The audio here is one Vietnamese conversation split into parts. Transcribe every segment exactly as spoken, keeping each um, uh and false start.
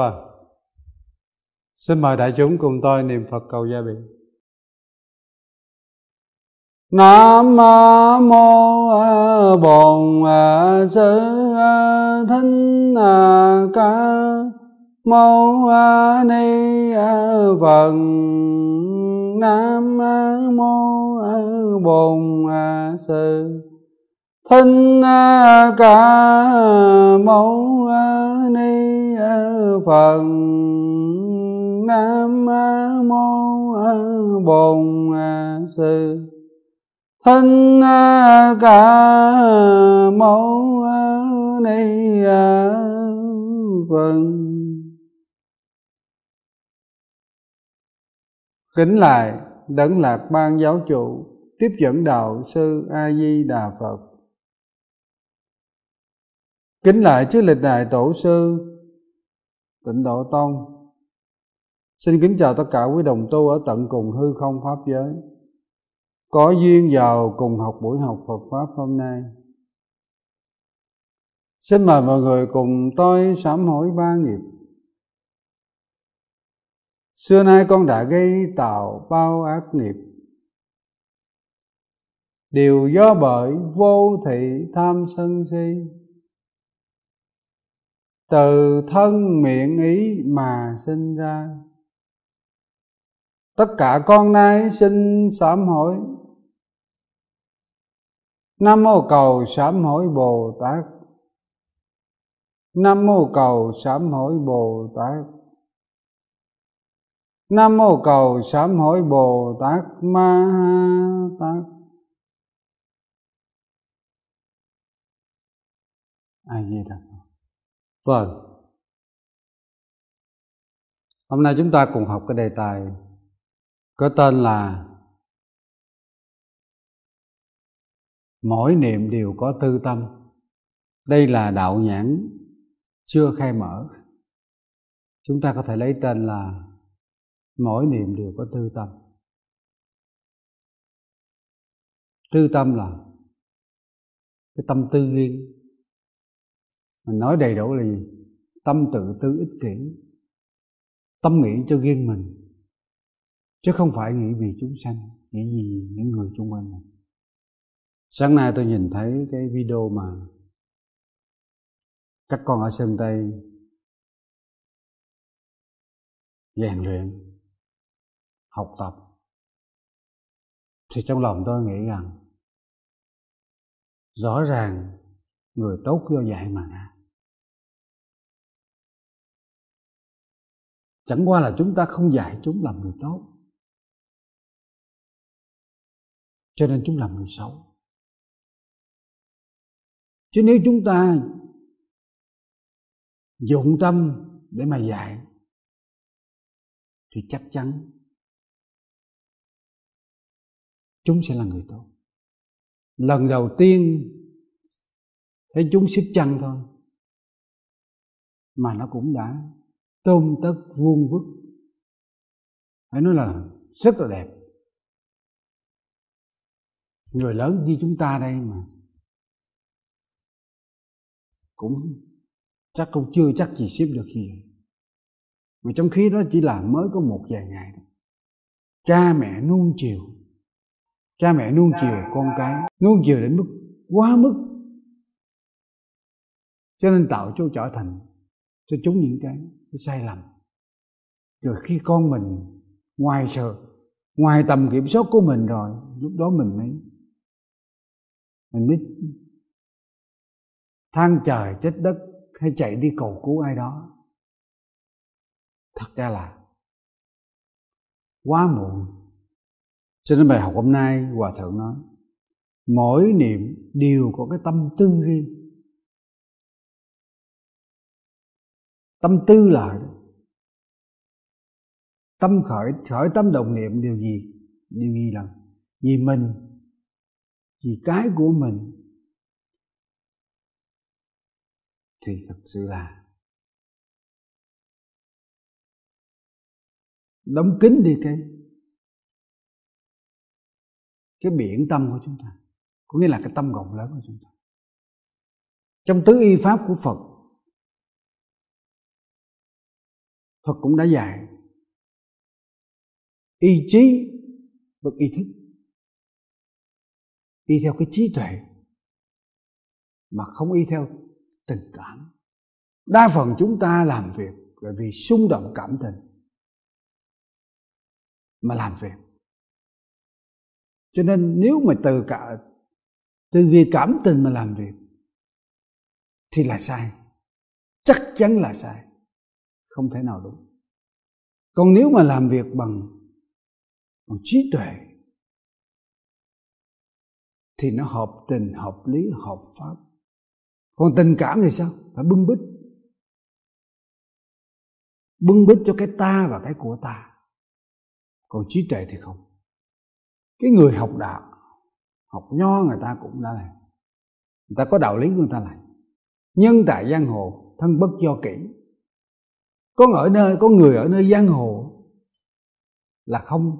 Vâng. Xin mời đại chúng cùng tôi niệm Phật cầu gia bị. Nam mô Bổn Sư Thích Ca Mâu Ni Phật. Nam mô Bổn Sư Thích Ca Mâu Ni Phật. Nam mô Bổn Sư Thích Ca Mâu Ni Phật. Kính lại Đấng Lạc Ban Giáo Chủ, tiếp dẫn đạo sư A Di Đà Phật. Kính lại chư lịch đại tổ sư Tịnh Độ Tông. Xin kính chào tất cả quý đồng tu ở tận cùng hư không pháp giới, có duyên vào cùng học buổi học Phật Pháp hôm nay. Xin mời mọi người cùng tôi sám hối ba nghiệp. Xưa nay con đã gây tạo bao ác nghiệp, đều do bởi vô thị tham sân si, từ thân miệng ý mà sinh ra. Tất cả con nay xin sám hối. Nam mô cầu sám hối Bồ Tát. Nam mô cầu sám hối Bồ Tát. Nam mô cầu sám hối Bồ Tát Ma Tát. A Di Đà Phật. Vâng. Hôm nay chúng ta cùng học cái đề tài có tên là mỗi niệm đều có tư tâm. Đây là đạo nhãn chưa khai mở. Chúng ta có thể lấy tên là mỗi niệm đều có tư tâm. Tư tâm là cái tâm tư riêng. Mình nói đầy đủ là gì? Tâm tự tư ích kỷ, tâm nghĩ cho riêng mình, chứ không phải nghĩ vì chúng sanh, nghĩ vì những người xung quanh mình. Sáng nay tôi nhìn thấy cái video mà các con ở Sơn Tây rèn luyện, học tập, thì trong lòng tôi nghĩ rằng rõ ràng người tốt do dạy mà ra. Chẳng qua là chúng ta không dạy chúng làm người tốt, cho nên chúng làm người xấu. Chứ nếu chúng ta dụng tâm để mà dạy thì chắc chắn chúng sẽ là người tốt. Lần đầu tiên thấy chúng xếp chân thôi mà nó cũng đã tôm tất vuông vức, phải nói là rất là đẹp. Người lớn như chúng ta đây mà cũng chắc cũng chưa chắc gì xếp được gì vậy. Mà trong khi đó chỉ là mới có một vài ngày thôi. Cha mẹ nuông chiều, cha mẹ nuông chiều con cái, nuông chiều đến mức quá mức, cho nên tạo cho trở thành cho chúng những cái, cái sai lầm. Rồi khi con mình ngoài sợ, ngoài tầm kiểm soát của mình rồi, lúc đó mình mới mình mới than trời trách đất hay chạy đi cầu cứu ai đó. Thật ra là quá muộn. Cho nên bài học hôm nay Hòa Thượng nói mỗi niệm đều có cái tâm tư riêng. Tâm tư là tâm khởi, khởi tâm động niệm điều gì? Điều gì là vì mình, vì cái của mình, thì thật sự là đóng kín đi cái cái biển tâm của chúng ta, có nghĩa là cái tâm rộng lớn của chúng ta. Trong tứ y pháp của Phật Phật cũng đã dạy y trí bất y thức, y theo cái trí tuệ mà không y theo tình cảm. Đa phần chúng ta làm việc là vì xung động cảm tình mà làm việc. Cho nên nếu mà từ cả từ vì cảm tình mà làm việc thì là sai, chắc chắn là sai, không thể nào đúng. Còn nếu mà làm việc bằng, bằng trí tuệ thì nó hợp tình, hợp lý, hợp pháp. Còn tình cảm thì sao? Phải bưng bít, bưng bít cho cái ta và cái của ta. Còn trí tuệ thì không. Cái người học đạo, học nho người ta cũng đã làm, người ta có đạo lý của người ta làm. Nhân tại giang hồ thân bất do kỷ. Có ở nơi, có người ở nơi giang hồ là không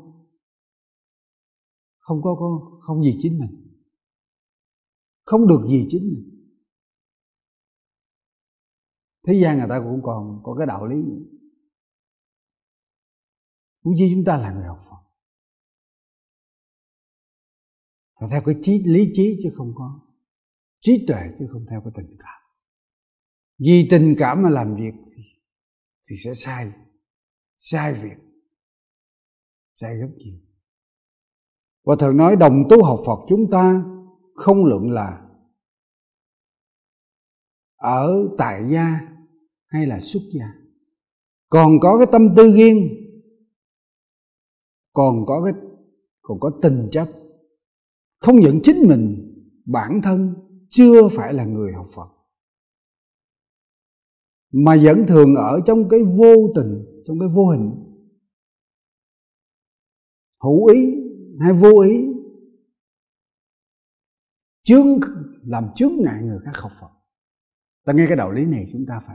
không có, có không gì chính mình, không được gì chính mình. Thế gian người ta cũng còn có cái đạo lý. Huống chi chúng ta là người học Phật, phải theo cái trí, lý trí chứ không có trí tuệ, chứ không theo cái tình cảm. Vì tình cảm mà làm việc thì, thì sẽ sai, sai việc, sai rất nhiều. Và thường nói đồng tu học Phật chúng ta không luận là ở tại gia hay là xuất gia, còn có cái tâm tư riêng, còn có cái còn có tình chấp, không nhận chính mình bản thân chưa phải là người học Phật, mà vẫn thường ở trong cái vô tình, trong cái vô hình, hữu ý hay vô ý, chướng làm chướng ngại người khác học Phật. Ta nghe cái đạo lý này chúng ta phải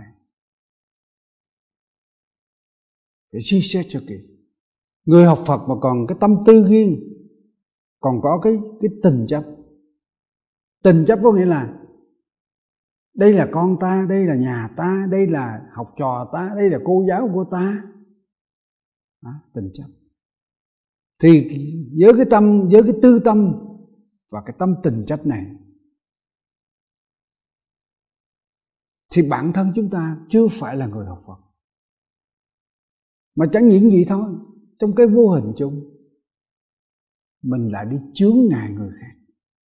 để suy xét cho kỹ. Người học Phật mà còn cái tâm tư riêng, còn có cái cái tình chấp. Tình chấp có nghĩa là đây là con ta, đây là nhà ta, đây là học trò ta, đây là cô giáo của ta. Đó, tình chấp. Thì với cái tâm, với cái tư tâm và cái tâm tình chấp này thì bản thân chúng ta chưa phải là người học Phật. Mà chẳng những gì thôi, trong cái vô hình chung mình lại đi chướng ngại người khác,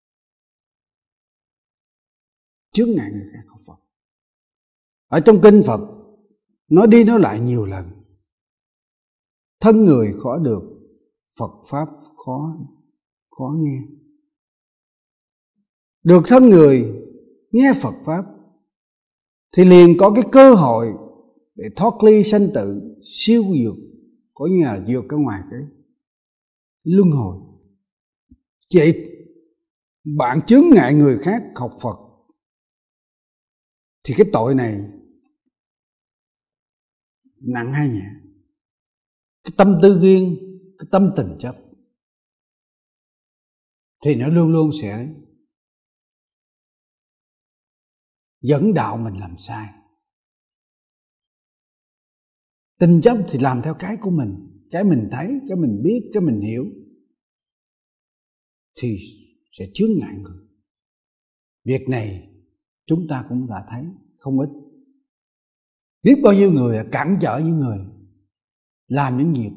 chướng ngại người khác học Phật. Ở trong kinh Phật nói đi nói lại nhiều lần, thân người khó được, Phật pháp khó khó nghe. Được thân người nghe Phật pháp thì liền có cái cơ hội để thoát ly sanh tử, siêu vượt, có như là vượt ra ngoài cái luân hồi. Vậy bạn chướng ngại người khác học Phật thì cái tội này nặng hay nhẹ? Cái tâm tư riêng, cái tâm tình chấp thì nó luôn luôn sẽ dẫn đạo mình làm sai. Tình chấp thì làm theo cái của mình, cái mình thấy, cái mình biết, cái mình hiểu, thì sẽ chướng ngại người. Việc này chúng ta cũng đã thấy không ít. Biết bao nhiêu người cản trở những người làm những việc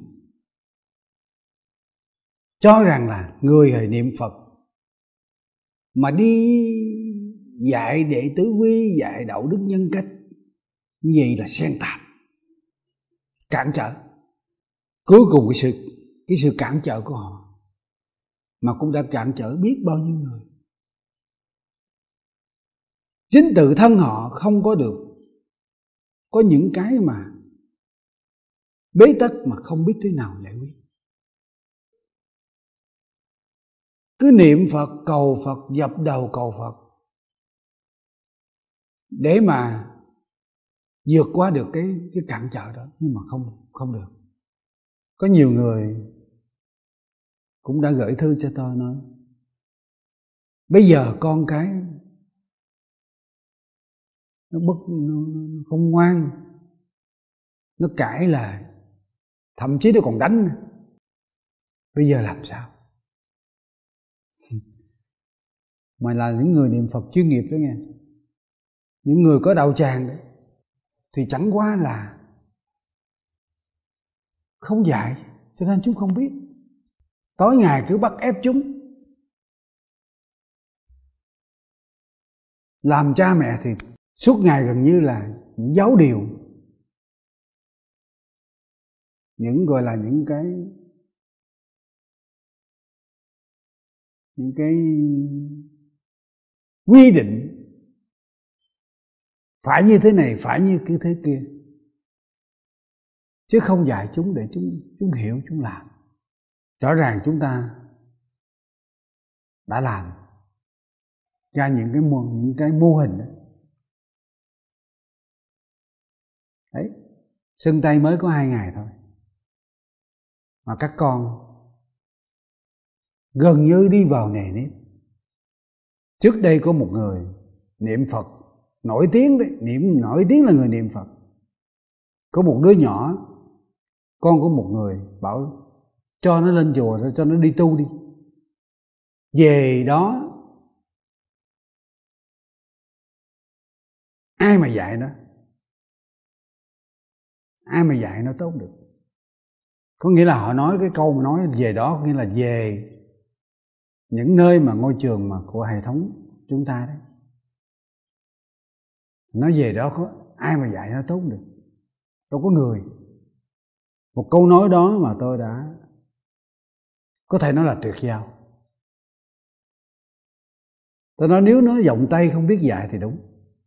cho rằng là người hãy niệm Phật mà đi dạy đệ tử quy, dạy đạo đức nhân cách, như vậy là xen tạp, cản trở. Cuối cùng cái sự cái sự cản trở của họ mà cũng đã cản trở biết bao nhiêu người. Chính tự thân họ không có được, có những cái mà bế tắc mà không biết thế nào giải quyết. Cứ niệm Phật, cầu Phật, dập đầu cầu Phật để mà vượt qua được cái cái cản trở đó, nhưng mà không không được. Có nhiều người cũng đã gửi thư cho tôi nói bây giờ con cái nó bất nó, nó không ngoan, nó cãi lại, thậm chí nó còn đánh. Bây giờ làm sao? Mà là những người niệm Phật chuyên nghiệp đó nghe, những người có đạo tràng đấy, thì chẳng qua là không dạy, cho nên chúng không biết. Tối ngày cứ bắt ép chúng. Làm cha mẹ thì suốt ngày gần như là những giáo điều, những gọi là những cái những cái quy định phải như thế này, phải như cứ thế kia, chứ không dạy chúng để chúng chúng hiểu, chúng làm. Rõ ràng chúng ta đã làm ra những cái mô, những cái mô hình đó. Đấy, sưng tay mới có hai ngày thôi mà các con gần như đi vào nề nếp. Trước đây có một người niệm Phật nổi tiếng đấy, niệm nổi tiếng là người niệm Phật. Có một đứa nhỏ, con của một người bảo cho nó lên chùa, cho nó đi tu đi. Về đó ai mà dạy nó, ai mà dạy nó tốt được. Có nghĩa là họ nói cái câu mà nói về đó, có nghĩa là về những nơi mà ngôi trường mà của hệ thống chúng ta đấy. Nói về đó có ai mà dạy nó tốt được, đâu có người. Một câu nói đó mà tôi đã có thể nói là tuyệt giao. Tôi nói nếu nó giọng Tây không biết dạy thì đúng.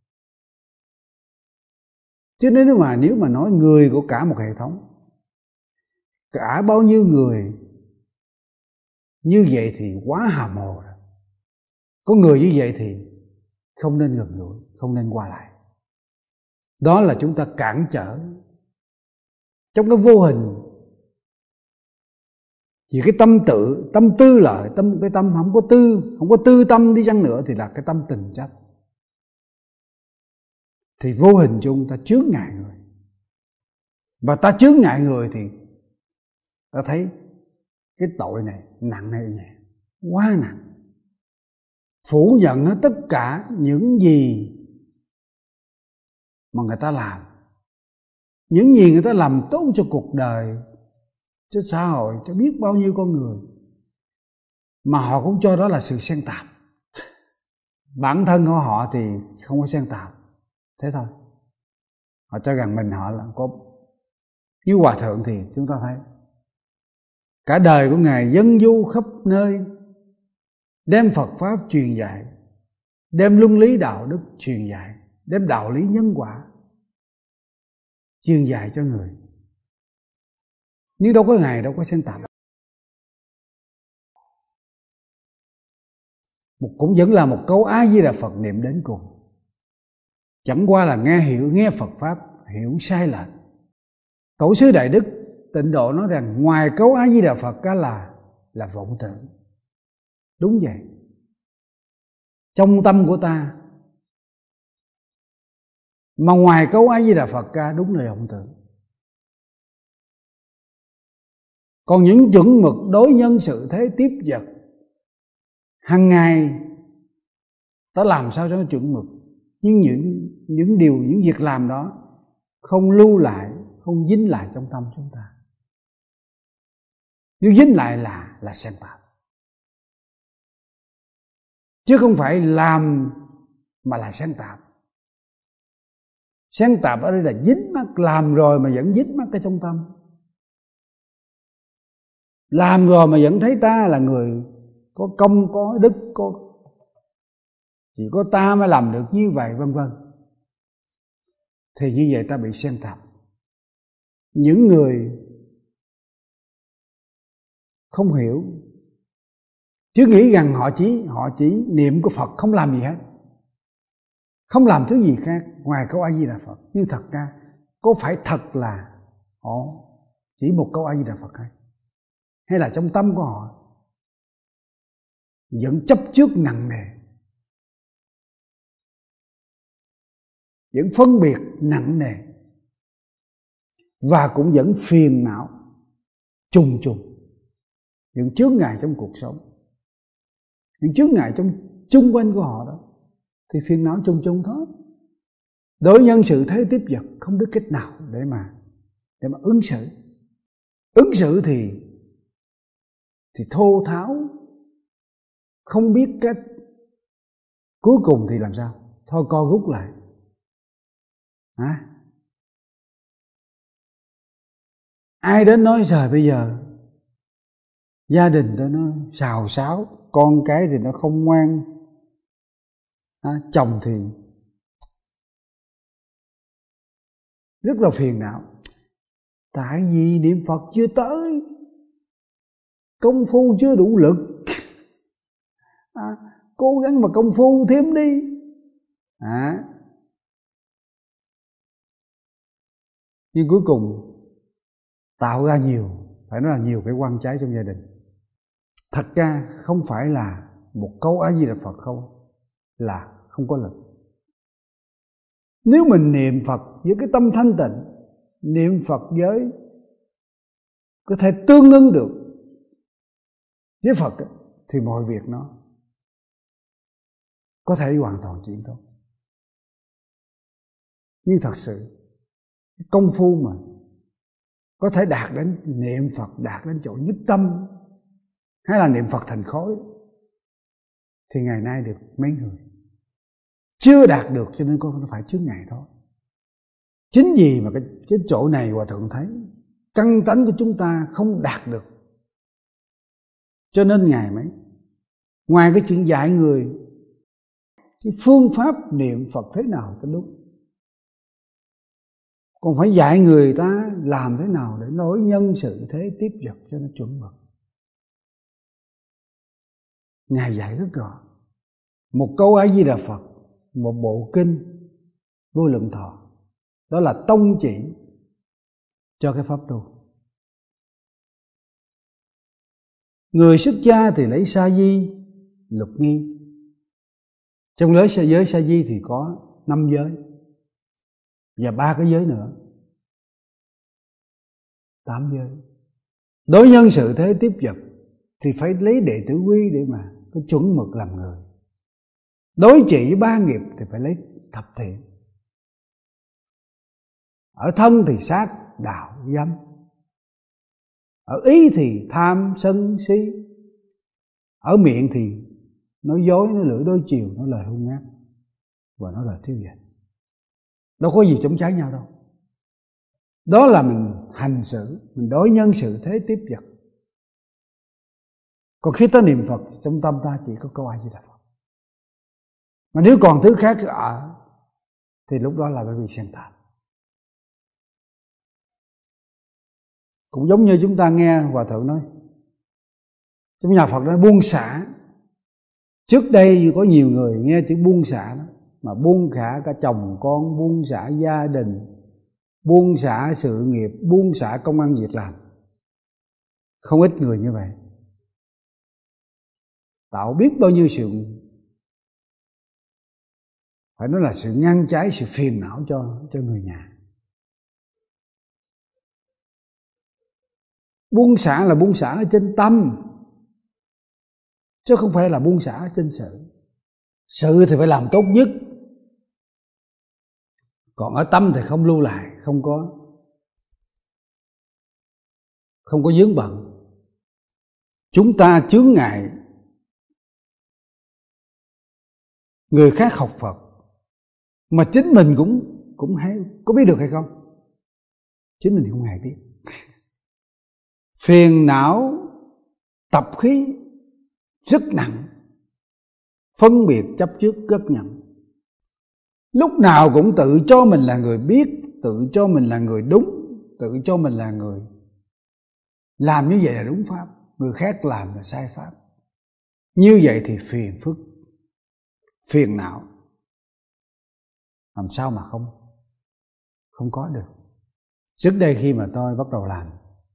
Chứ nếu mà nếu mà nói người của cả một hệ thống, cả bao nhiêu người như vậy thì quá hàm hồ rồi. Có người như vậy thì không nên gần gũi, không nên qua lại. Đó là chúng ta cản trở trong cái vô hình. Vì cái tâm tự, tâm tư lợi, tâm cái tâm không có tư, không có tư tâm đi chăng nữa thì là cái tâm tình chấp. Thì vô hình chung ta chướng ngại người. Và ta chướng ngại người thì ta thấy cái tội này nặng hay nhẹ, quá nặng. Phủ nhận hết tất cả những gì mà người ta làm, những gì người ta làm tốt cho cuộc đời, cho xã hội, cho biết bao nhiêu con người, mà họ cũng cho đó là sự xen tạp. Bản thân của họ thì không có xen tạp, thế thôi. Họ cho rằng mình họ là có. Như Hòa Thượng thì chúng ta thấy cả đời của Ngài dân du khắp nơi, đem Phật Pháp truyền dạy, đem luân lý đạo đức truyền dạy, đem đạo lý nhân quả truyền dạy cho người. Nhưng đâu có Ngài đâu có xen tạp. Một cũng vẫn là một câu A Di Đà Phật niệm đến cùng. Chẳng qua là nghe hiểu, nghe Phật Pháp hiểu sai lệch. Tổ sư Đại Đức Tịnh Độ nói rằng ngoài câu A Di Đà Phật ra là là vọng tưởng. Đúng vậy. Trong tâm của ta mà ngoài câu A Di Đà Phật ra đúng là vọng tưởng. Còn những chuẩn mực đối nhân sự thế tiếp vật hàng ngày ta làm sao cho nó chuẩn mực, nhưng những những điều, những việc làm đó không lưu lại, không dính lại trong tâm chúng ta. Nếu dính lại là là xen tạp, chứ không phải làm mà là xen tạp. Xen tạp ở đây là dính mắc, làm rồi mà vẫn dính mắc ở trong tâm. Làm rồi mà vẫn thấy ta là người có công, có đức, có chỉ có ta mới làm được như vậy, vân vân. Thì như vậy ta bị xen tạp. Những người không hiểu, chứ nghĩ rằng họ chỉ họ chỉ niệm của Phật, không làm gì hết, không làm thứ gì khác ngoài câu A Di Đà Phật. Nhưng thật ra có phải thật là họ chỉ một câu A Di Đà Phật hay hay là trong tâm của họ vẫn chấp trước nặng nề, vẫn phân biệt nặng nề, và cũng vẫn phiền não trùng trùng. Những chướng ngại trong cuộc sống, những chướng ngại trong chung quanh của họ đó, thì phiền não trùng trùng thôi. Đối nhân xử thế tiếp vật, không biết cách nào để mà để mà ứng xử. Ứng xử thì thì thô tháo, không biết cách. Cuối cùng thì làm sao? Thôi co rút lại. À, ai đến nói trời bây giờ gia đình tôi nó xào xáo, con cái thì nó không ngoan, à, chồng thì rất là phiền não. Tại vì niệm Phật chưa tới, công phu chưa đủ lực. À, cố gắng mà công phu thêm đi. À, nhưng cuối cùng tạo ra nhiều, phải nói là nhiều cái oan trái trong gia đình. Thật ra không phải là một câu A Di Đà Phật không, là không có lực. Nếu mình niệm Phật với cái tâm thanh tịnh, niệm Phật với có thể tương ứng được với Phật, thì mọi việc nó có thể hoàn toàn chuyển tốt. Nhưng thật sự công phu mà có thể đạt đến niệm Phật, đạt đến chỗ nhất tâm, hay là niệm Phật thành khối, thì ngày nay được mấy người. Chưa đạt được cho nên con phải chướng ngại thôi. Chính vì mà cái, cái chỗ này Hòa Thượng thấy căn tánh của chúng ta không đạt được, cho nên ngày mấy, ngoài cái chuyện dạy người cái phương pháp niệm Phật thế nào cho đúng, còn phải dạy người ta làm thế nào để nói nhân sự thế tiếp vật cho nó chuẩn mực. Ngài dạy rất rõ. Một câu A Di Đà Phật, một bộ kinh Vô Lượng Thọ, đó là tông chỉ cho cái pháp tu. Người xuất gia thì lấy sa di, lục nghi. Trong giới giới sa di thì có năm giới và ba cái giới nữa, tám giới. Đối nhân sự thế tiếp vật thì phải lấy đệ tử quy để mà cái chuẩn mực làm người. Đối trị với ba nghiệp thì phải lấy thập thiện. Ở thân thì sát đạo dâm, ở ý thì tham sân si, ở miệng thì nói dối, nói lưỡi đôi chiều, nói lời hung ác và nói lời thiếu dạy. Đâu có gì chống trái nhau đâu. Đó là mình hành xử, mình đối nhân sự thế tiếp vật. Còn khi ta niệm Phật, trong tâm ta chỉ có câu A Di Đà Phật. Mà nếu còn thứ khác ở thì lúc đó là bởi vì xen tạp. Cũng giống như chúng ta nghe Hòa Thượng nói, trong nhà Phật nói buông xả. Trước đây có nhiều người nghe chữ buông xả đó, mà buông xả cả chồng con, buông xả gia đình, buông xả sự nghiệp, buông xả công ăn việc làm. Không ít người như vậy, tạo biết bao nhiêu sự, phải nói là sự ngăn trái, sự phiền não cho, cho người nhà. Buông xả là buông xả ở trên tâm, chứ không phải là buông xả ở trên sự. Sự thì phải làm tốt nhất, còn ở tâm thì không lưu lại, không có không có vướng bận. Chúng ta chướng ngại người khác học Phật, mà chính mình cũng cũng hay có biết được hay không? Chính mình không hề biết. Phiền não tập khí rất nặng, phân biệt chấp trước rất nặng. Lúc nào cũng tự cho mình là người biết, tự cho mình là người đúng, tự cho mình là người làm như vậy là đúng pháp, người khác làm là sai pháp. Như vậy thì phiền phức, phiền não, làm sao mà không không có được. Trước đây khi mà tôi bắt đầu làm,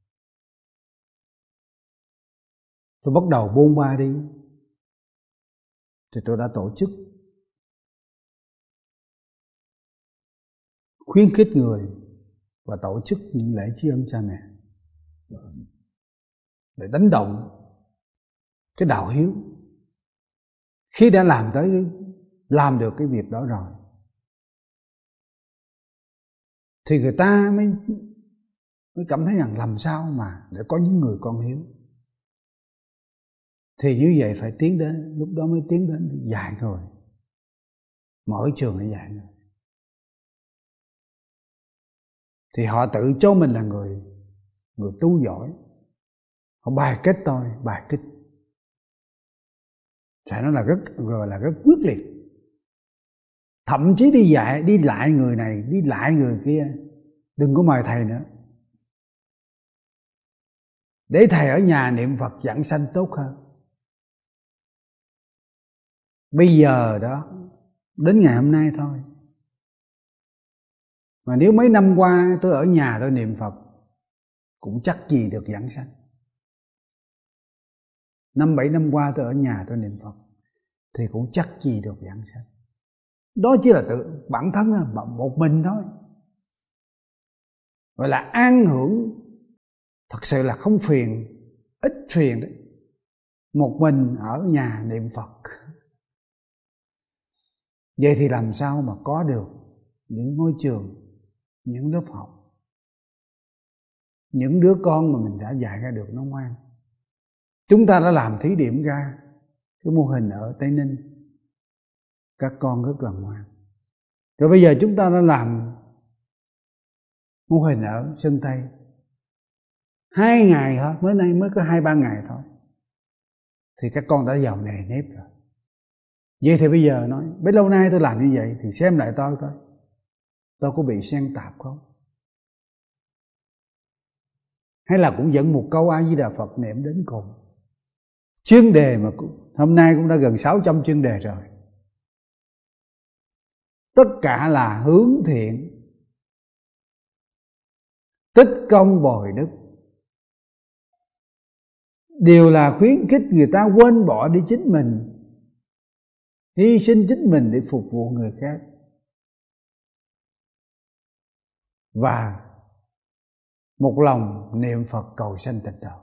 tôi bắt đầu buông ba đi, thì tôi đã tổ chức khuyến khích người và tổ chức những lễ tri ân cha mẹ để đánh động cái đạo hiếu. Khi đã làm tới làm được cái việc đó rồi thì người ta mới mới cảm thấy rằng làm sao mà để có những người con hiếu. Thì như vậy phải tiến đến, lúc đó mới tiến đến dạy người, mở trường để dạy người. Thì họ tự cho mình là người người tu giỏi, họ bài kết tôi, bài kích, phải nói là rất gọi là rất quyết liệt. Thậm chí đi dạy, đi lại người này, đi lại người kia, đừng có mời thầy nữa, để thầy ở nhà niệm Phật giảng sanh tốt hơn. Bây giờ đó, đến ngày hôm nay thôi, mà nếu mấy năm qua tôi ở nhà tôi niệm Phật cũng chắc gì được giảng sanh. Năm bảy năm qua tôi ở nhà tôi niệm Phật thì cũng chắc gì được giảng sanh. Đó chỉ là tự bản thân một mình thôi, gọi là an hưởng, thật sự là không phiền, ít phiền đấy, một mình ở nhà niệm Phật. Vậy thì làm sao mà có được những ngôi trường, những lớp học, những đứa con mà mình đã dạy ra được nó ngoan. Chúng ta đã làm thí điểm ra cái mô hình ở Tây Ninh, các con rất là ngoan. Rồi bây giờ chúng ta đã làm mô hình ở Sơn Tây, hai ngày thôi, mới nay mới có hai ba ngày thôi thì các con đã vào nề nếp rồi. Vậy thì bây giờ nói bấy lâu nay tôi làm như vậy thì xem lại tôi coi, tôi có bị xen tạp không, hay là cũng dẫn một câu A Di Đà Phật niệm đến cùng. Chuyên đề mà cũng, hôm nay cũng đã gần sáu trăm chuyên đề rồi, tất cả là hướng thiện, tích công bồi đức, đều là khuyến khích người ta quên bỏ đi chính mình, hy sinh chính mình để phục vụ người khác, và một lòng niệm Phật cầu sanh tịnh độ.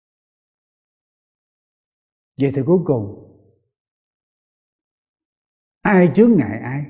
Vậy thì cuối cùng ai chướng ngại ai?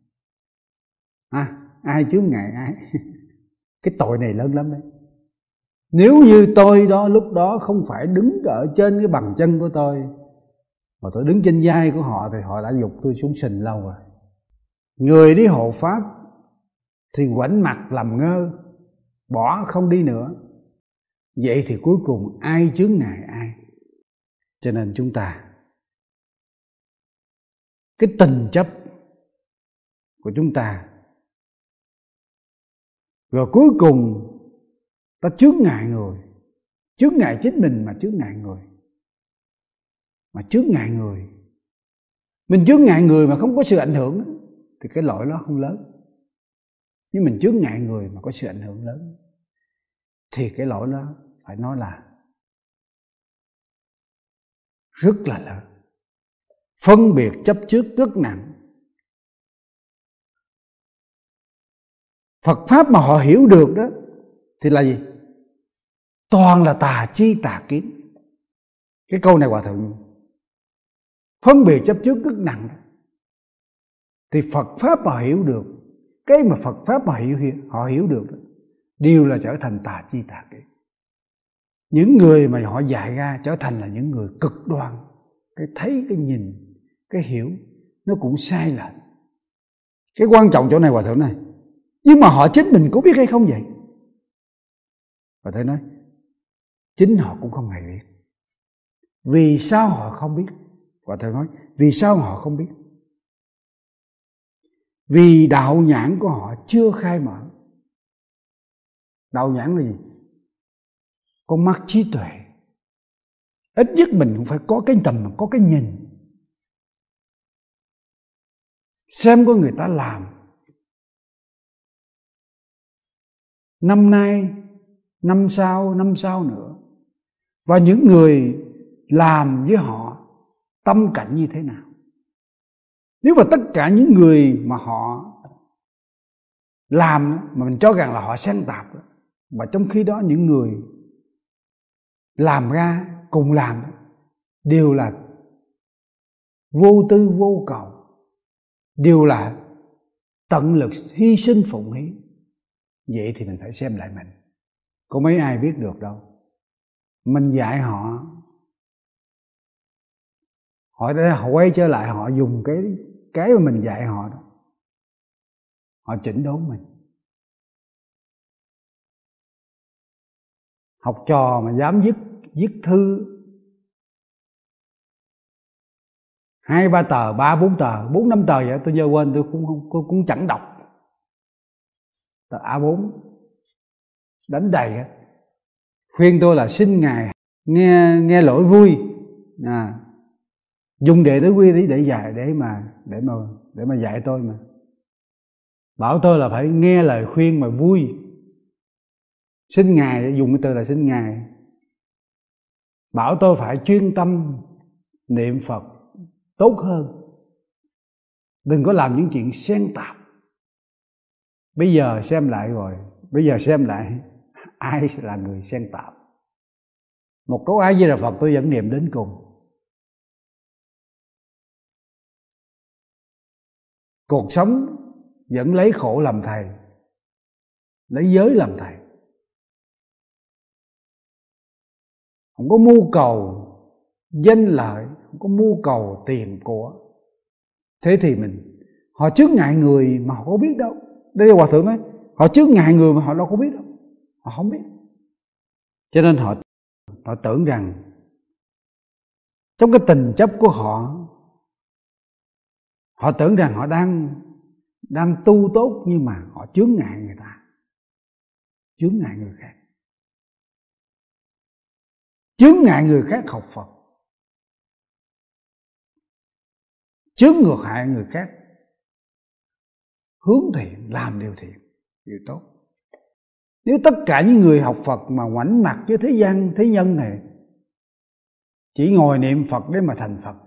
À, ai chướng ngại ai? Cái tội này lớn lắm đấy. Nếu như tôi đó lúc đó không phải đứng ở trên cái bàn chân của tôi, mà tôi đứng trên vai của họ thì họ đã giục tôi xuống sình lâu rồi. Người đi hộ pháp thì ngoảnh mặt làm ngơ, bỏ không đi nữa. Vậy thì cuối cùng ai chướng ngại ai? Cho nên chúng ta, cái tình chấp của chúng ta, rồi cuối cùng ta chướng ngại người, chướng ngại chính mình mà chướng ngại người, mà chướng ngại người, mình chướng ngại người mà không có sự ảnh hưởng thì cái lỗi đó không lớn. Nhưng mình chướng ngại người mà có sự ảnh hưởng lớn thì cái lỗi đó phải nói là rất là lớn. Phân biệt chấp trước rất nặng. Phật Pháp mà họ hiểu được đó thì là gì? Toàn là tà chi tà kiến. Cái câu này Hòa Thượng phân biệt chấp trước rất nặng. Thì Phật Pháp mà hiểu được, cái mà Phật Pháp mà hiểu, họ hiểu được đó, đều là trở thành tà chi tà kiến. Những người mà họ dạy ra trở thành là những người cực đoan. Cái thấy, cái nhìn, cái hiểu nó cũng sai lệch. Cái quan trọng chỗ này Hòa Thượng này, nhưng mà họ chính mình có biết hay không vậy? Hòa Thượng nói chính họ cũng không hề biết. Vì sao họ không biết? Hòa Thượng nói vì sao họ không biết? Vì đạo nhãn của họ chưa khai mở. Đạo nhãn là gì? Con mắt trí tuệ. Ít nhất mình cũng phải có cái tầm, có cái nhìn, xem có người ta làm năm nay, năm sau, năm sau nữa, và những người làm với họ tâm cảnh như thế nào. Nếu mà tất cả những người mà họ làm mà mình cho rằng là họ sáng tạo, mà trong khi đó những người làm ra cùng làm đều là vô tư vô cầu, đều là tận lực hy sinh phụng hiến. Vậy thì mình phải xem lại mình. Có mấy ai biết được đâu. Mình dạy họ, họ đã họ quay trở lại, họ dùng cái cái mà mình dạy họ đó, họ chỉnh đốn mình. Học trò mà dám viết viết thư hai ba tờ, ba bốn tờ, bốn năm tờ vậy, tôi giờ quên, tôi cũng không cũng, cũng chẳng đọc. Tờ A bốn đánh đầy hết. Khuyên tôi là xin Ngài nghe nghe lỗi vui, à, dùng đệ tử quy để để dạy, để mà để mà để mà dạy tôi, mà bảo tôi là phải nghe lời khuyên mà vui. Xin Ngài, dùng cái từ là xin Ngài bảo tôi phải chuyên tâm niệm Phật tốt hơn, đừng có làm những chuyện xen tạp. Bây giờ xem lại rồi, bây giờ xem lại ai là người xen tạp. Một câu A Di Đà Phật tôi vẫn niệm đến cùng. Cuộc sống vẫn lấy khổ làm thầy, lấy giới làm thầy, không có mưu cầu danh lợi, không có mưu cầu tiền của. Thế thì mình, họ chướng ngại người mà họ không biết đâu. Đây là Hòa Thượng nói, họ chướng ngại người mà họ đâu có biết đâu, họ không biết. Cho nên họ họ tưởng rằng trong cái tình chấp của họ, họ tưởng rằng họ đang đang tu tốt, nhưng mà họ chướng ngại người ta, chướng ngại người khác, chướng ngại người khác học Phật, chướng ngược hại người khác hướng thiện, làm điều thiện, điều tốt. Nếu tất cả những người học Phật mà ngoảnh mặt với thế gian, thế nhân này, chỉ ngồi niệm Phật để mà thành Phật,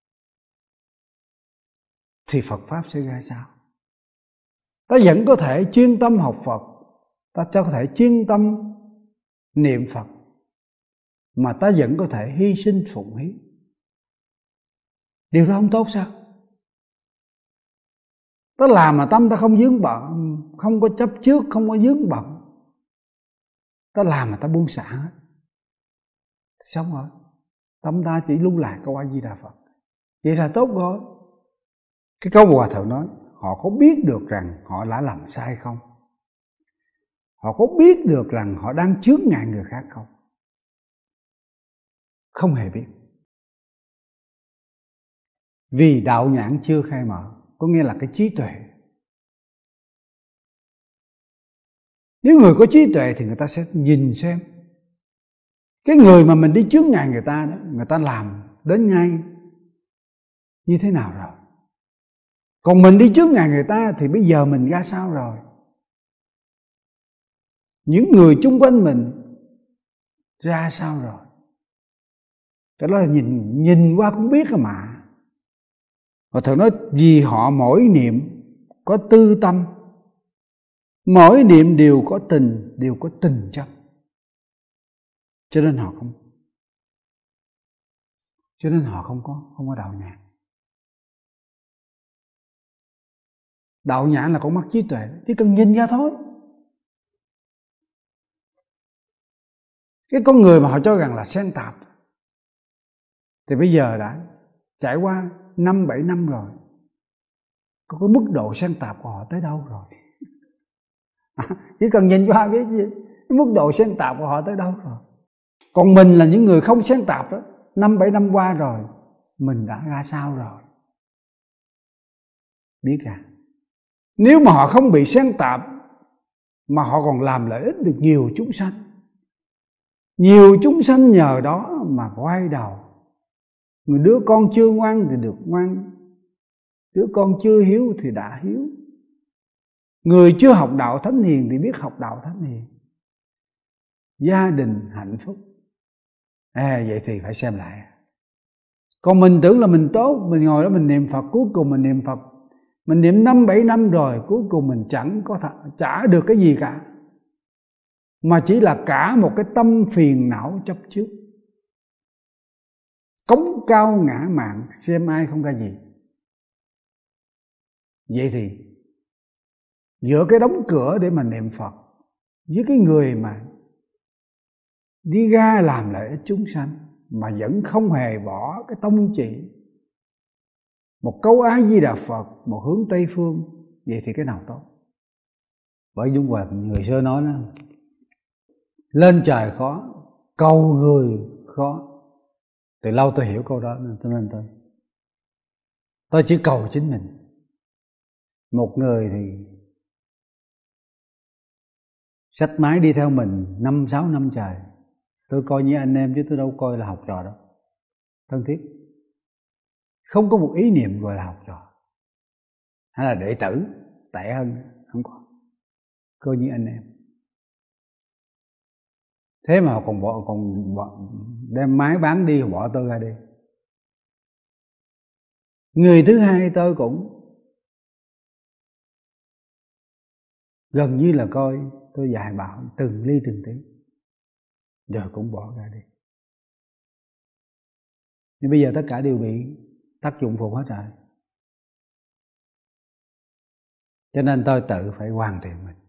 thì Phật Pháp sẽ ra sao? Ta vẫn có thể chuyên tâm học Phật, ta có thể chuyên tâm niệm Phật, mà ta vẫn có thể hy sinh phụng hiến. Điều đó không tốt sao? Ta làm mà tâm ta không vướng bận, không có chấp trước, không có vướng bận, ta làm mà ta buông xả hết, xong rồi tâm ta chỉ lưu lại câu A Di Đà Phật, vậy là tốt rồi. Cái câu Hòa Thượng nói, họ có biết được rằng họ đã làm sai không? Họ có biết được rằng họ đang chướng ngại người khác không? Không hề biết. Vì đạo nhãn chưa khai mở, có nghĩa là cái trí tuệ. Nếu người có trí tuệ thì người ta sẽ nhìn xem cái người mà mình đi chướng ngại người ta đó, người ta làm đến ngay như thế nào rồi. Còn mình đi chướng ngại người ta thì bây giờ mình ra sao rồi? Những người chung quanh mình ra sao rồi? Cái đó là nhìn nhìn qua cũng biết mà. Và Thượng nói, vì họ mỗi niệm có tư tâm, mỗi niệm đều có tình, đều có tình chấp, cho nên họ không cho nên họ không có không có đạo nhãn. Đạo nhãn là con mắt trí tuệ, chỉ cần nhìn ra thôi. Cái con người mà họ cho rằng là xen tạp thì bây giờ đã trải qua năm bảy năm rồi, có cái mức độ xen tạp của họ tới đâu rồi? À, chỉ cần nhìn qua biết gì, cái mức độ xen tạp của họ tới đâu rồi. Còn mình là những người không xen tạp đó, năm bảy năm qua rồi, mình đã ra sao rồi? Biết à? Nếu mà họ không bị xen tạp, mà họ còn làm lợi ích được nhiều chúng sanh, nhiều chúng sanh nhờ đó mà quay đầu. Người đứa con chưa ngoan thì được ngoan, đứa con chưa hiếu thì đã hiếu, người chưa học đạo thánh hiền thì biết học đạo thánh hiền, gia đình hạnh phúc. À, vậy thì phải xem lại. Còn mình tưởng là mình tốt, mình ngồi đó mình niệm Phật, cuối cùng mình niệm Phật Mình niệm năm bảy năm rồi, cuối cùng mình chẳng có th- trả được cái gì cả, mà chỉ là cả một cái tâm phiền não chấp trước, cống cao ngã mạn, xem ai không ra gì. Vậy thì giữa cái đóng cửa để mà niệm Phật, với cái người mà đi ra làm lợi ích chúng sanh mà vẫn không hề bỏ cái tông chỉ, một câu A Di Đà Phật, một hướng Tây phương, vậy thì cái nào tốt? Bởi Dung Hòa người xưa nói đó, lên trời khó, cầu người khó. Từ lâu tôi hiểu câu đó, cho nên tôi tôi chỉ cầu chính mình. Một người thì xách máy đi theo mình năm sáu năm trời, tôi coi như anh em chứ tôi đâu coi là học trò đâu, thân thiết, không có một ý niệm gọi là học trò hay là đệ tử, tệ hơn không có, coi như anh em. Thế mà họ còn bỏ, còn bỏ, đem máy bán đi, bỏ tôi ra đi. Người thứ hai tôi cũng gần như là coi tôi dạy bảo từng ly từng tí, rồi cũng bỏ ra đi. Nhưng bây giờ tất cả đều bị tác dụng phụ hết rồi. Cho nên tôi tự phải hoàn thiện mình.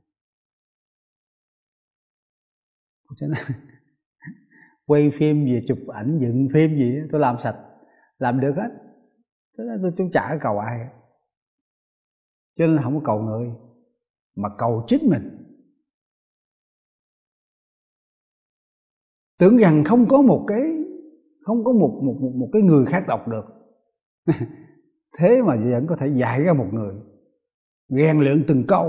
Cho nên quay phim gì, chụp ảnh, dựng phim gì tôi làm sạch, làm được hết. Thế nên tôi, tôi chả cầu ai. Cho nên không có cầu người, mà cầu chính mình. Tưởng rằng không có một cái không có một một một, một cái người khác đọc được. Thế mà vẫn có thể dạy ra một người, rèn luyện từng câu,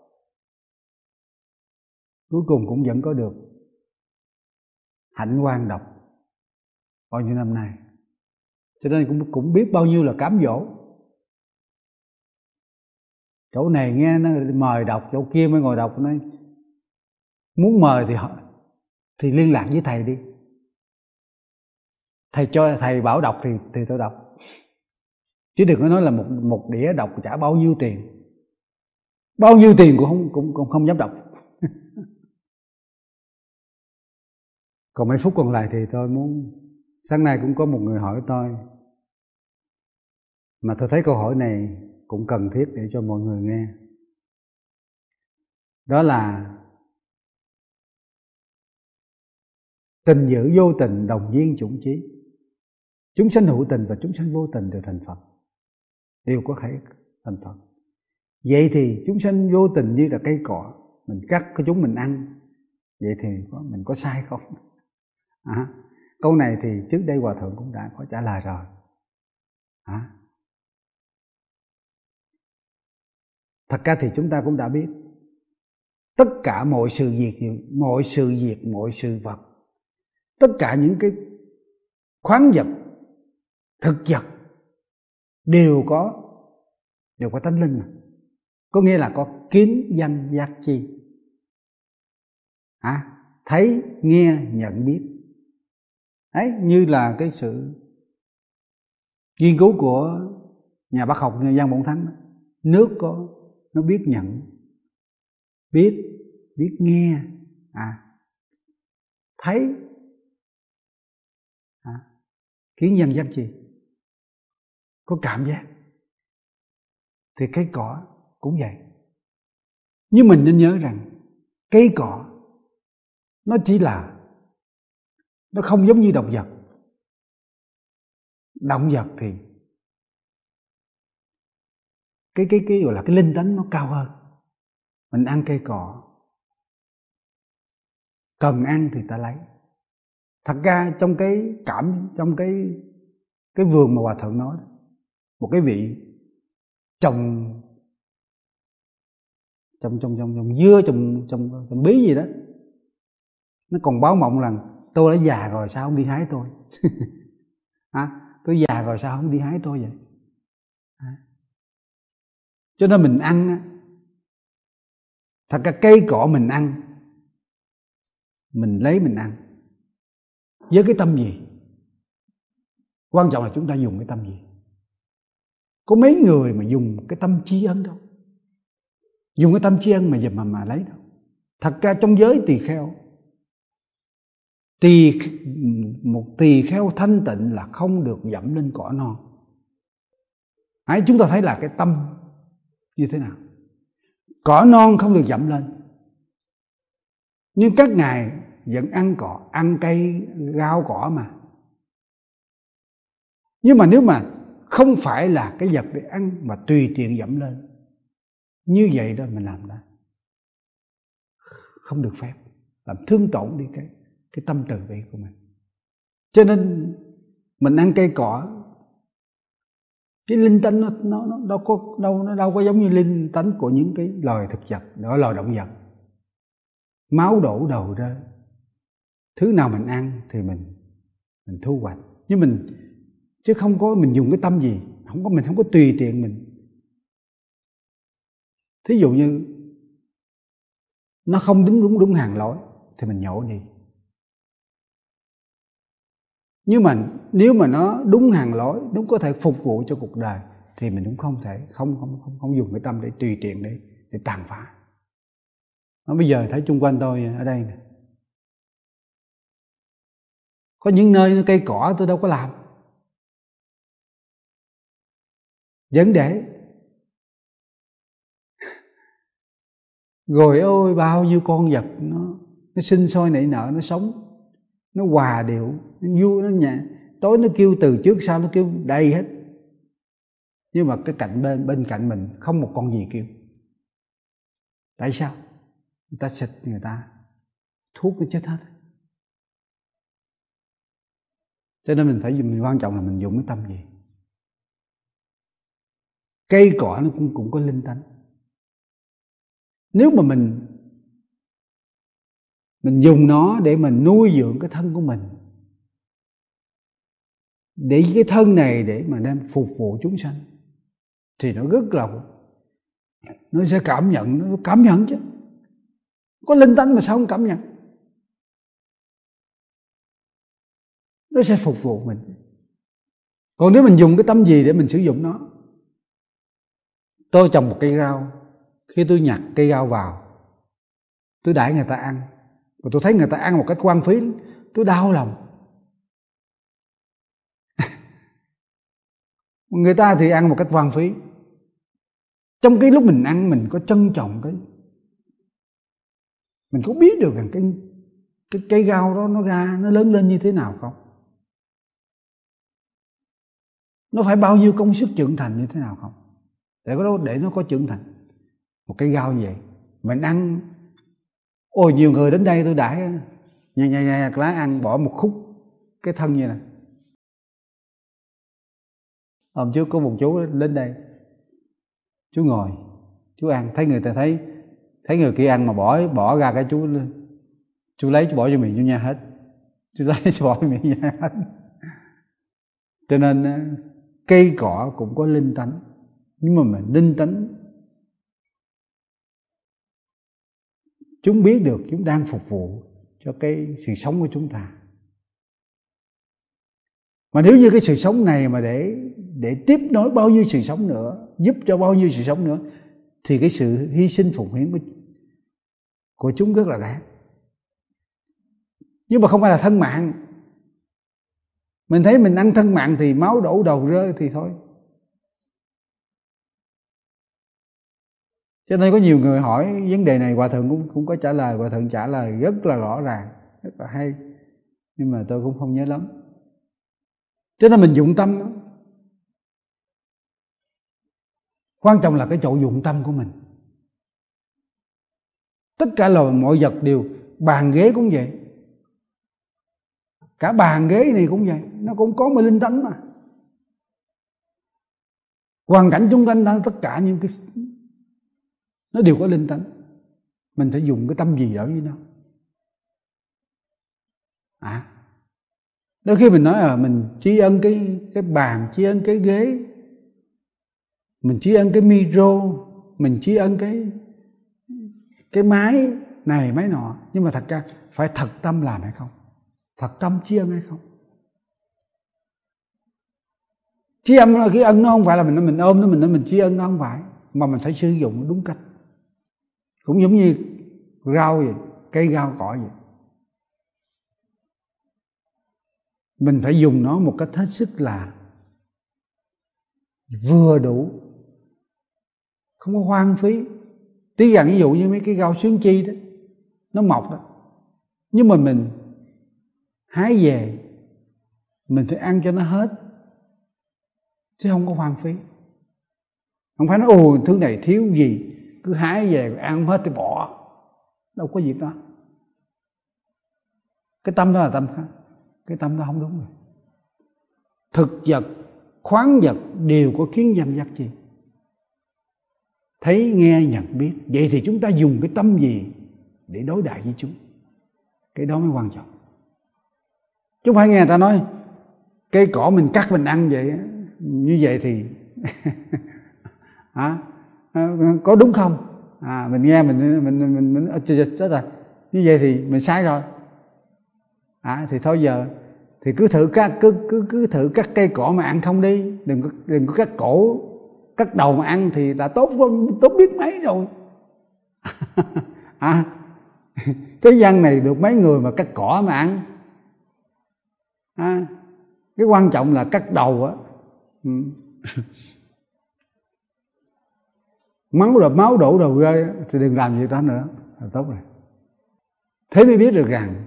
cuối cùng cũng vẫn có được hạnh quan đọc bao nhiêu năm nay. Cho nên cũng cũng biết bao nhiêu là cám dỗ. Chỗ này nghe nó mời đọc, chỗ kia mới ngồi đọc. Nói muốn mời thì họ thì liên lạc với thầy đi, thầy cho thầy bảo đọc thì thì tôi đọc, chứ đừng có nói là một một đĩa đọc trả bao nhiêu tiền, bao nhiêu tiền cũng không cũng, cũng không dám đọc. Còn mấy phút còn lại thì tôi muốn, sáng nay cũng có một người hỏi tôi, mà tôi thấy câu hỏi này cũng cần thiết để cho mọi người nghe. Đó là tình giữ vô tình đồng duyên chủng chí. Chúng sanh hữu tình và chúng sanh vô tình đều thành Phật, đều có thể thành Phật. Vậy thì chúng sanh vô tình như là cây cỏ, mình cắt cái chúng mình ăn, vậy thì mình có sai không? À, câu này thì trước đây Hòa Thượng cũng đã có trả lời rồi. À, thật ra thì chúng ta cũng đã biết, tất cả mọi sự việc, mọi sự việc, mọi sự vật, tất cả những cái khoáng vật, thực vật đều có đều có tánh linh mà. Có nghĩa là có kiến danh giác chi. À, thấy, nghe, nhận biết. Đấy, như là cái sự nghiên cứu của nhà bác học Giang Bổn Thắng. Nước có, nó biết nhận, biết, biết nghe, à, thấy, à, kiến danh giác chi, có cảm giác. Thì cây cỏ cũng vậy. Nhưng mình nên nhớ rằng cây cỏ nó chỉ là, nó không giống như động vật. Động vật thì cái cái cái gọi là cái linh tánh nó cao hơn. Mình ăn cây cỏ, cần ăn thì ta lấy. Thật ra trong cái cảm, trong cái cái vườn mà Hòa Thượng nói, một cái vị trồng trồng trồng trồng trồng dưa, trồng trồng trồng bí gì đó, nó còn báo mộng rằng tôi đã già rồi sao không đi hái tôi. À, tôi già rồi sao không đi hái tôi vậy. À, cho nên mình ăn, thật ra cây cỏ mình ăn, mình lấy mình ăn với cái tâm gì? Quan trọng là chúng ta dùng cái tâm gì. Có mấy người mà dùng cái tâm tri ân đâu, dùng cái tâm tri ân mà mà mà lấy đâu. Thật ra trong giới tỳ kheo, tỳ một tỳ kheo thanh tịnh là không được dẫm lên cỏ non. Hãy chúng ta thấy là cái tâm như thế nào. Cỏ non không được dẫm lên, nhưng các ngài vẫn ăn cỏ, ăn cây rau cỏ mà. Nhưng mà nếu mà không phải là cái vật để ăn mà tùy tiện dẫm lên, như vậy đó mình làm đó không được phép, làm thương tổn đi cái cái tâm từ bi của mình. Cho nên mình ăn cây cỏ, cái linh tánh nó nó nó đâu có đâu nó đâu có giống như linh tánh của những cái loài thực vật, đó loài động vật. Máu đổ đầu rơi, thứ nào mình ăn thì mình mình thu hoạch. Nhưng mình chứ không có mình dùng cái tâm gì, không có mình không có tùy tiện mình. Thí dụ như nó không đúng đúng đúng hàng lối thì mình nhổ đi. Nhưng mà nếu mà nó đúng hàng lối, đúng có thể phục vụ cho cuộc đời thì mình cũng không thể không không không không dùng cái tâm để tùy tiện để để tàn phá. Nó bây giờ thấy chung quanh tôi ở đây nè, có những nơi cây cỏ tôi đâu có làm, vẫn để. Rồi ôi bao nhiêu con vật nó nó sinh sôi nảy nở, nó sống, nó hòa điệu, nó vui, nó nhẹ. Tối nó kêu từ trước sau nó kêu đầy hết. Nhưng mà cái cạnh bên bên cạnh mình không một con gì kêu. Tại sao? Người ta xịt, người ta thuốc nó chết hết. Cho nên mình phải dùng, mình quan trọng là mình dùng cái tâm gì. Cây cỏ nó cũng cũng có linh tánh. Nếu mà mình mình dùng nó để mình nuôi dưỡng cái thân của mình, để cái thân này để mà đem phục vụ chúng sanh, thì nó rất là, nó sẽ cảm nhận, nó cảm nhận chứ. Có linh tánh mà sao không cảm nhận? Nó sẽ phục vụ mình. Còn nếu mình dùng cái tâm gì để mình sử dụng nó. Tôi trồng một cây rau, khi tôi nhặt cây rau vào, tôi đãi người ta ăn, và tôi thấy người ta ăn một cách hoang phí, tôi đau lòng. Người ta thì ăn một cách hoang phí. Trong cái lúc mình ăn, mình có trân trọng cái, mình có biết được rằng cái cái cây rau đó nó ra, nó lớn lên như thế nào không? Nó phải bao nhiêu công sức trưởng thành như thế nào không? Để có để nó có trưởng thành. Một cây rau như vậy mình ăn, ôi nhiều người đến đây tôi đãi nhai nhai nhai lá ăn, bỏ một khúc cái thân như này. Hôm trước có một chú đến đây, chú ngồi, chú ăn, thấy người ta thấy thấy người kia ăn mà bỏ bỏ ra cái chú chú lấy chú bỏ vô miệng chú nhai hết, chú lấy chú bỏ vô miệng nhai hết. Cho nên cây cỏ cũng có linh tánh, nhưng mà mình linh tánh chúng biết được chúng đang phục vụ cho cái sự sống của chúng ta. Mà nếu như cái sự sống này mà để để tiếp nối bao nhiêu sự sống nữa, giúp cho bao nhiêu sự sống nữa, thì cái sự hy sinh phụng hiến của, của chúng rất là đáng. Nhưng mà không phải là thân mạng. Mình thấy mình ăn thân mạng thì máu đổ đầu rơi thì thôi. Cho nên có nhiều người hỏi vấn đề này, Hòa Thượng cũng, cũng có trả lời. Hòa Thượng trả lời rất là rõ ràng, rất là hay, nhưng mà tôi cũng không nhớ lắm. Cho nên mình dụng tâm đó. Quan trọng là cái chỗ dụng tâm của mình. Tất cả là mọi vật đều, bàn ghế cũng vậy, cả bàn ghế này cũng vậy, nó cũng có một linh tánh mà. Hoàn cảnh chung quanh ta, tất cả những cái nó đều có linh tánh. Mình phải dùng cái tâm gì đó với nó. À, đôi khi mình nói là mình tri ân cái cái bàn, tri ân cái ghế, mình tri ân cái micro, mình tri ân cái cái máy này máy nọ, nhưng mà thật ra phải thật tâm làm hay không, thật tâm tri ân hay không. Tri âm cái ân nó không phải là mình mình ôm nó mình nói mình tri ân, nó không phải, mà mình phải sử dụng nó đúng cách. Cũng giống như rau vậy, cây rau cỏ vậy, mình phải dùng nó một cách hết sức là vừa đủ, không có hoang phí. Tí gần ví dụ như mấy cái rau xuyến chi đó, nó mọc đó, nhưng mà mình hái về mình phải ăn cho nó hết, chứ không có hoang phí. Không phải nói ồ thứ này thiếu gì cứ hái về ăn không hết thì bỏ, đâu có việc đó. Cái tâm đó là tâm khác, cái tâm đó không đúng rồi. Thực vật, khoáng vật đều có kiến danh giác chi, thấy nghe nhận biết. Vậy thì chúng ta dùng cái tâm gì để đối đại với chúng, cái đó mới quan trọng. Chứ không phải nghe người ta nói cây cỏ mình cắt mình ăn vậy, như vậy thì à, có đúng không? À, mình nghe mình mình mình mình, mình chết rồi, như vậy thì mình sai rồi. À, thì thôi giờ thì cứ thử cắt cứ cứ cứ thử cắt cây cỏ mà ăn không đi, đừng có đừng có cắt cổ cắt đầu mà ăn thì đã tốt tốt biết mấy rồi. À, thế gian này được mấy người mà cắt cỏ mà ăn. À, cái quan trọng là cắt đầu á. Ừ. máu rồi máu đổ đầu rơi thì đừng làm gì đó nữa là tốt rồi. Thế mới biết được rằng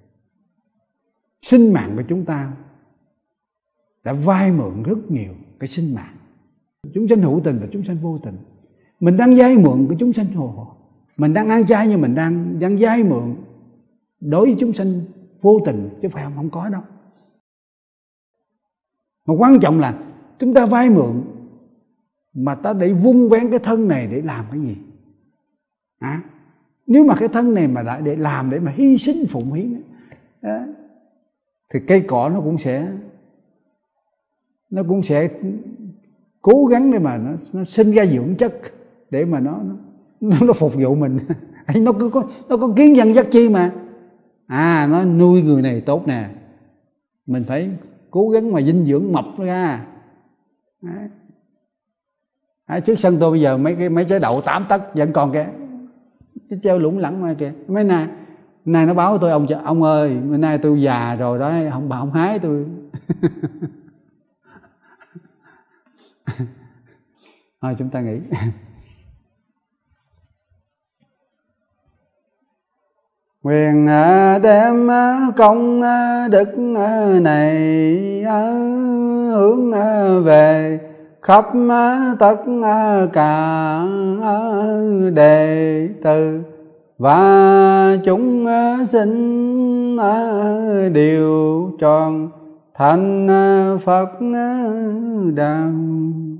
sinh mạng của chúng ta đã vay mượn rất nhiều cái sinh mạng. Chúng sanh hữu tình và chúng sanh vô tình. Mình đang vay mượn của chúng sanh hồ, mình đang ăn chay nhưng mình đang đang vay mượn đối với chúng sanh vô tình, chứ phải không không có đâu. Mà quan trọng là chúng ta vay mượn mà ta để vung vén cái thân này để làm cái gì? À, nếu mà cái thân này mà đã để làm để mà hy sinh phụng hiến đó, thì cây cỏ nó cũng sẽ nó cũng sẽ cố gắng để mà nó, nó sinh ra dưỡng chất để mà nó nó, nó phục vụ mình. nó có nó có kiến văn giác chi mà. À, nó nuôi người này tốt nè, mình phải cố gắng mà dinh dưỡng mập ra. Đấy. À, trước sân tôi bây giờ mấy cái mấy trái đậu tám tấc vẫn còn kìa, cái treo lủng lẳng mà kìa. Mấy nay nay nó báo tôi ông ông ơi, bữa nay tôi già rồi đó, ông bà không hái tôi. Thôi chúng ta nghỉ. Nguyện đem công đức này hướng về khắp tất cả đệ tử và chúng sinh đều tròn thành Phật đạo.